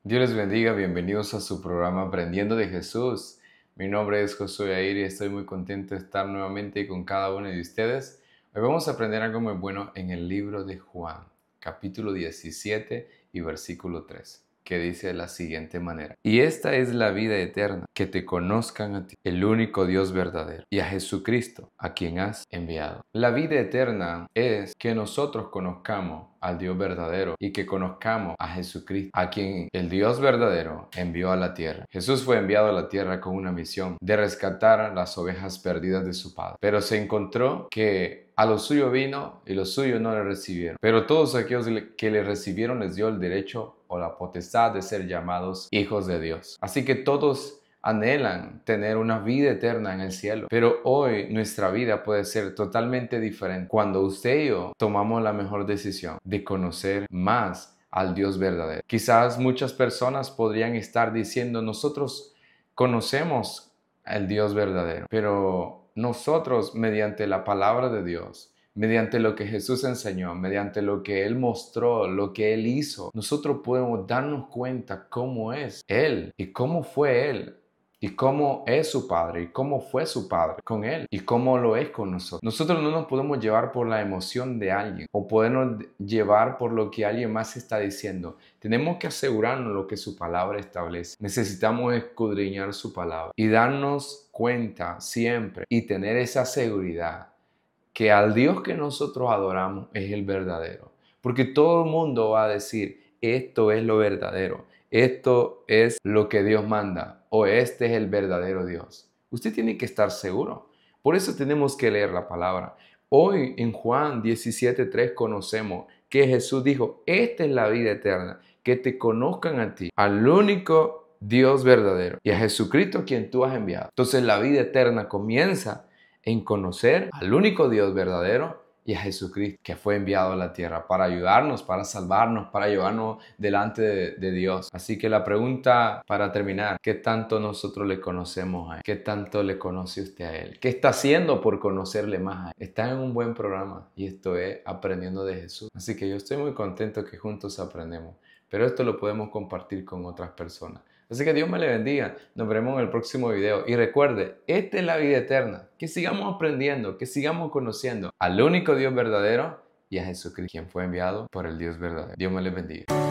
Dios les bendiga, bienvenidos a su programa Aprendiendo de Jesús. Mi nombre es Josué Aire y estoy muy contento de estar nuevamente con cada uno de ustedes. Hoy vamos a aprender algo muy bueno en el libro de Juan, capítulo 17 y versículo 3, que dice de la siguiente manera: Y esta es la vida eterna, que te conozcan a ti, el único Dios verdadero, y a Jesucristo, a quien has enviado. La vida eterna es que nosotros conozcamos al Dios verdadero y que conozcamos a Jesucristo, a quien el Dios verdadero envió a la tierra. Jesús fue enviado a la tierra con una misión de rescatar las ovejas perdidas de su Padre, pero se encontró que a lo suyo vino y los suyos no le recibieron. Pero todos aquellos que le recibieron les dio el derecho o la potestad de ser llamados hijos de Dios. Así que todos anhelan tener una vida eterna en el cielo. Pero hoy nuestra vida puede ser totalmente diferente cuando usted y yo tomamos la mejor decisión de conocer más al Dios verdadero. Quizás muchas personas podrían estar diciendo: nosotros conocemos al Dios verdadero, pero nosotros, mediante la palabra de Dios, mediante lo que Jesús enseñó, mediante lo que Él mostró, lo que Él hizo, nosotros podemos darnos cuenta cómo es Él y cómo fue Él y cómo es su Padre y cómo fue su Padre con Él y cómo lo es con nosotros. Nosotros no nos podemos llevar por la emoción de alguien o podernos llevar por lo que alguien más está diciendo. Tenemos que asegurarnos lo que su palabra establece. Necesitamos escudriñar su palabra y darnos cuenta siempre y tener esa seguridad que al Dios que nosotros adoramos es el verdadero. Porque todo el mundo va a decir: esto es lo verdadero, esto es lo que Dios manda, o este es el verdadero Dios. Usted tiene que estar seguro. Por eso tenemos que leer la palabra. Hoy en Juan 17:3 conocemos que Jesús dijo: esta es la vida eterna, que te conozcan a ti, al único Dios verdadero, y a Jesucristo quien tú has enviado. Entonces la vida eterna comienza en conocer al único Dios verdadero y a Jesucristo, que fue enviado a la tierra para ayudarnos, para salvarnos, para llevarnos delante de Dios. Así que la pregunta para terminar: ¿qué tanto nosotros le conocemos a Él? ¿Qué tanto le conoce usted a Él? ¿Qué está haciendo por conocerle más a Él? Está en un buen programa y esto es Aprendiendo de Jesús. Así que yo estoy muy contento que juntos aprendemos, pero esto lo podemos compartir con otras personas. Así que Dios me le bendiga. Nos veremos en el próximo video. Y recuerde, esta es la vida eterna. Que sigamos aprendiendo, que sigamos conociendo al único Dios verdadero y a Jesucristo, quien fue enviado por el Dios verdadero. Dios me le bendiga.